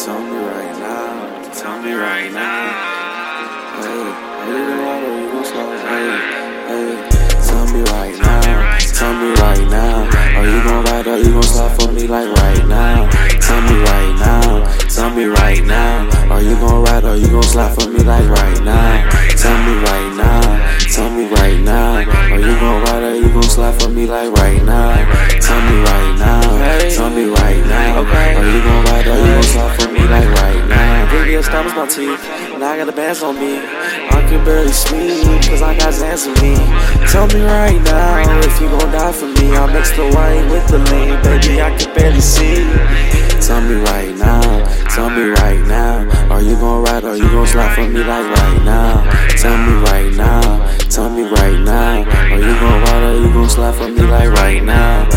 Tell me right now. Tell me right now. Hey, are you gonna ride or you gon' slide? Hey, tell me right now. Tell me right now. Are you gon' ride or you gon' slide for me like right now? Tell me right now. Tell me right now. Are you gon' ride or you gon' slide for me like right now? Tell me right now. Tell me right now. Are you gon' ride or you gon' slide for me like right now? Tell me right now. Tell me right now. Are you gon' ride or you gon' slide for me like right now? Video stops my teeth. Now I got the bands on me. I can barely sleep cause I got Zans on me. Tell me right now if you gon' die for me. I'll mix the wine with the lean. Baby, I can barely see. Tell me right now. Tell me right now. Are you gon' ride or you gon' slide for me like right now? Tell me right now. Tell me right now. Are you gon' ride or you gon' slide for me like right now?